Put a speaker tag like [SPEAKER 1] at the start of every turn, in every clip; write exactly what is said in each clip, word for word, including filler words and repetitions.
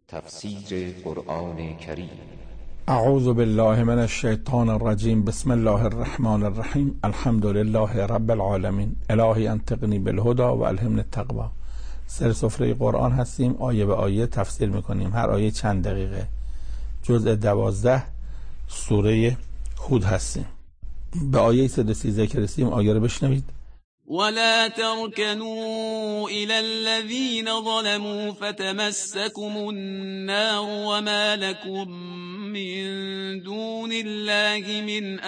[SPEAKER 1] تفسیر قرآن کریم.
[SPEAKER 2] اعوذ بالله من الشیطان الرجیم. بسم الله الرحمن الرحیم. الحمد لله رب العالمین. الهی انطقنی بالهدى و الهمنی التقوی. سر سفره قرآن هستیم، آیه به آیه تفسیر میکنیم، هر آیه چند دقیقه. جزء دوازده سوره هود هستیم. به آیه صد و سیزده که رسیدیم آیه رو بشنوید.
[SPEAKER 3] ولا تركنوا إلى الذين ظلموا فتمسكم النار وما لكم من دون الله من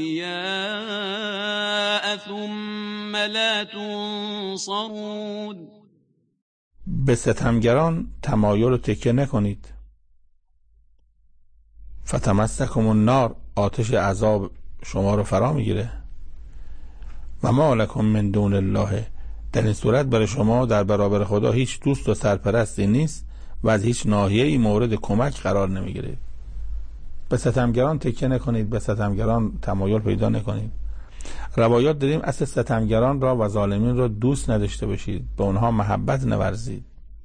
[SPEAKER 3] أولياء ثم لا تنصرون.
[SPEAKER 2] به ستمگران تمایل و تکیه نکنید. فتمسکم النار، آتش عذاب شما رو فرا میگیره. و ما لکم من دون الله، در این صورت برای شما در برابر خدا هیچ دوست و سرپرستی نیست و از هیچ ناحیه‌ای مورد کمک قرار نمیگیرید. به ستمگران تکیه نکنید، به ستمگران تمایل پیدا نکنید. روایات داریم اصل ستمگران را و ظالمین را دوست نداشته باشید، به اونها محبت نورزید.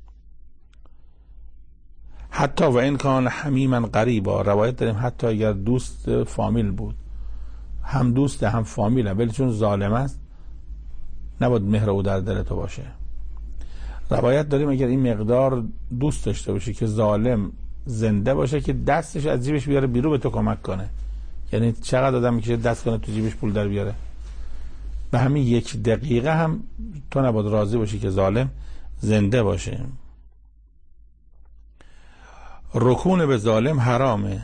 [SPEAKER 2] حتی و این کان حمیما قریبا، روایت داریم حتی اگر دوست فامیل بود، هم دوست هم فامیله، ولی چون ظالم است نباید مهر او در دل تو باشه. روایت داریم اگر این مقدار دوست داشته باشی که ظالم زنده باشه که دستش از جیبش بیاره بیرون به تو کمک کنه، یعنی چقدر آدم میکشه دست کنه تو جیبش پول در بیاره، به همین یک دقیقه هم تو نباید راضی باشی که ظالم زنده باشه. رکون به ظالم حرامه.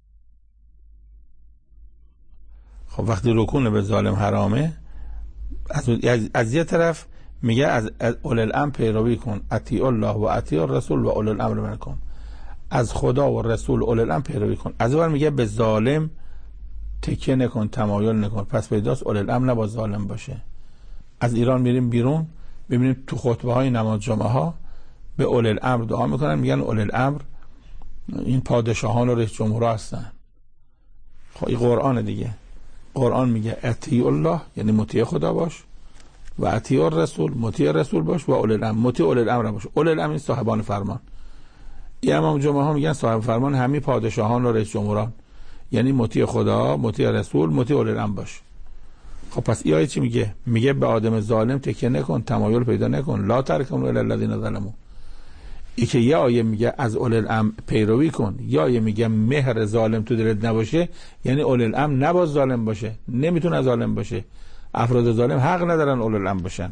[SPEAKER 2] خب وقتی رکون به ظالم حرامه، از, از یه طرف میگه از, از اول الامر پیروی کن، اطیع الله و اطیع الرسول و اول الامر منکم، از خدا و رسول اول الامر پیروی کن. از اول میگه به ظالم تکیه نکن، تمایل نکن. پس پیداست اول الامر نباید ظالم باشه. از ایران میریم بیرون ببینیم تو خطبه های نماز جمعه ها به اول الامر دعا میکنن، میگن اول الامر این پادشاهان و رئیس جمهورها هستن. خب این قرآن دیگه، قرآن میگه اطیع الله یعنی مطیع خدا باش، و اطیع الرسول مطیع رسول باش، و اول الامر مطیع اول الامر باش. اول الامر این صاحبان فرمان. این امام جمعه ها میگن صاحب فرمان همین پادشاهان و رئیس جمهوران، یعنی مطیع خدا، مطیع رسول، مطیع اول الامر باش. خب پس این آیه چی میگه؟ میگه به آدم ظالم تکیه نکن، تمایل پیدا نکن. لا ترکنوا الی الذین ظلموا. ای که یه آیه میگه از اول الامر پیروی کن، یا آیه میگه مهر ظالم تو دلت نباشه، یعنی اول الامر نباید ظالم باشه، نمیتونه ظالم باشه. افراد ظالم حق ندارن اول الامر باشن.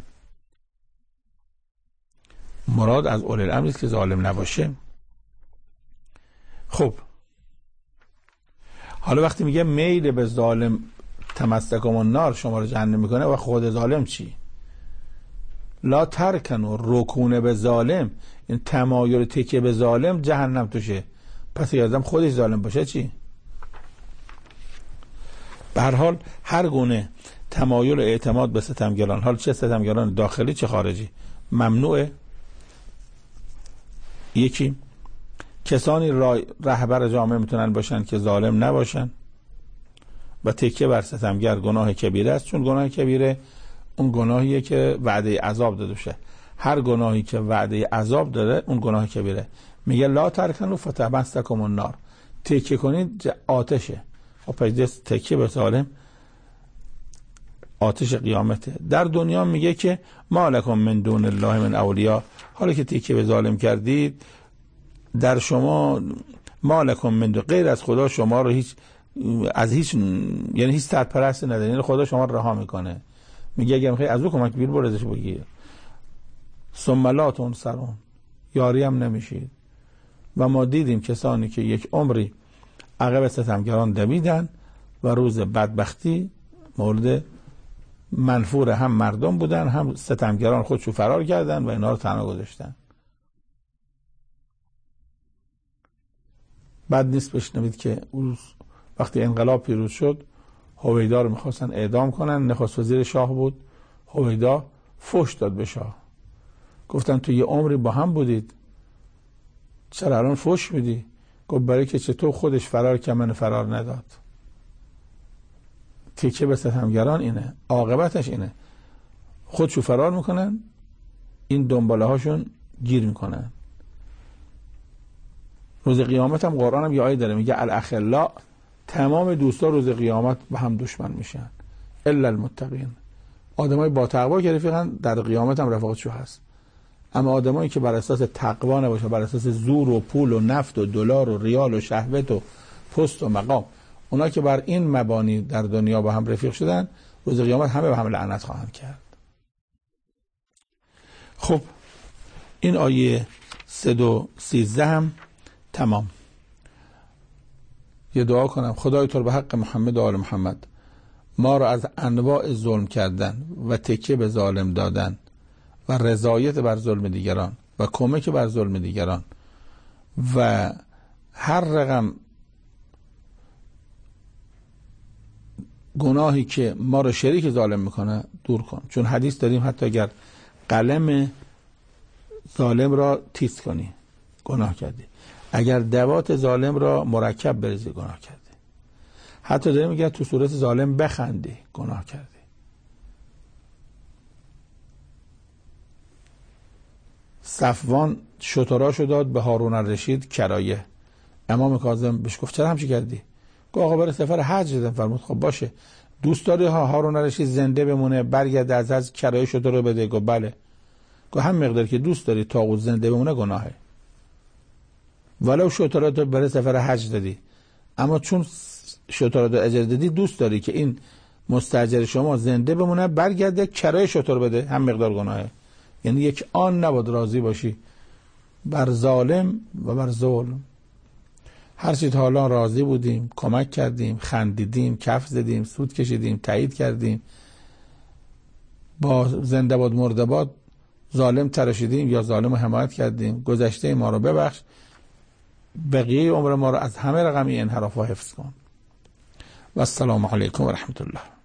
[SPEAKER 2] مراد از اول الامر نیست که ظالم نباشه. خب حالا وقتی میگه میل به ظالم تمسکم النار، شما رو جهنم میکنه، و خود ظالم چی؟ لا ترکنوا، رکونه به ظالم، این تمایل تکیه به ظالم جهنم توشه. پس یادم خودش ظالم باشه چی؟ به هر حال هر گونه تمایل و اعتماد به ستمگران، حال چه ستمگران داخلی چه خارجی، ممنوعه. یکی کسانی رهبر جامعه میتونن باشن که ظالم نباشن، و تکیه بر ستمگر گناه کبیره است، چون گناه کبیره اون گناهیه که وعده عذاب داده بشه. هر گناهی که وعده عذاب داره اون گناه کبیره. میگه لا ترکنوا فتمسکم النار، تکیه کنید آتشه. و پس تکیه به ظالم آتش قیامته. در دنیا میگه که ما لکم من دون الله من اولیاء، حالا که تکیه به ظالم کردید، در شما ما لکم من دون، غیر از خدا شما رو هیچ از هیچ یعنی هیچ سرپرست نداره، یعنی خدا شما رو رها میکنه. میگه اگر میخوای از او کمک بگیر برو ازش بگیر. ثم لا تنصرون، یاری هم نمیشید. و ما دیدیم کسانی که یک عمری عقب ستمگران دویدن و روز بدبختی مورد منفور هم مردم بودن، هم ستمگران خودشو فرار کردن و اینا رو تنها گذاشتن. بد نیست بشنوید که وقتی انقلاب پیروز شد، هویدا رو میخواستن اعدام کنن. نخست وزیر شاه بود. هویدا فحش داد به شاه، گفتن تو یه عمری با هم بودید، چرا الان فحش میدی؟ گفت برای که چطور خودش فرار که من فرار نداد. تکیه به ستمگران اینه، عاقبتش اینه، خودشو فرار میکنن، این دنباله هاشون گیر میکنن. روز قیامت هم قرآن هم یه آیه داره میگه الاخلاء، تمام دوستا روز قیامت به هم دشمن میشن الا المتقین. آدمای با تقوا که رفیقن در قیامت هم رفاقتشون هست، اما آدمایی که بر اساس تقوا نباشه، بر اساس زور و پول و نفت و دلار و ریال و شهوت و پست و مقام، اونا که بر این مبانی در دنیا با هم رفیق شدن، روز قیامت همه به هم لعنت خواهند کرد. خب این آیه صد و سیزده هم تمام. یه دعا کنم. خدای تو به حق محمد و آل محمد ما را از انواع ظلم کردن و تکیه به ظالم دادن و رضایت بر ظلم دیگران و کمک بر ظلم دیگران و هر رقم گناهی که ما رو شریک ظالم میکنه دور کن. چون حدیث داریم حتی اگر قلم ظالم را تیز کنی گناه کردی، اگر دوات ظالم را مرکب بریزی گناه کردی، حتی داریم میگه تو صورت ظالم بخندی گناه کردی. صفوان شتراشو داد به هارون الرشید کرایه. امام کاظم بهش گفت چرا همچی کردی؟ گفت آقا برای سفر حج دادم. فرمود خب باشه، دوست داری ها هارون الرشید زنده بمونه برگرده از از کرایه شتر رو بده؟ گفت بله. گفت هم مقدار که دوست داری طاغوت زنده بمونه گناهه، ولو شتراتو برای سفر حج دادی، اما چون شتراتو اجازه دادی دوست داری که این مستاجر شما زنده بمونه برگرده کرایه شتر بده، هم مقدار گناهه. یعنی یک آن نباید راضی باشی بر ظالم و بر ظلم. هر چیز حالا راضی بودیم، کمک کردیم، خندیدیم، کف زدیم، سود کشیدیم، تایید کردیم، با زنده باد مرده باد ظالم تراشیدیم یا ظالم رو حمایت کردیم، گذشته ما رو ببخش، بقیه عمر ما رو از همه رقمی انحرافا حفظ کن. و السلام علیکم و رحمت الله.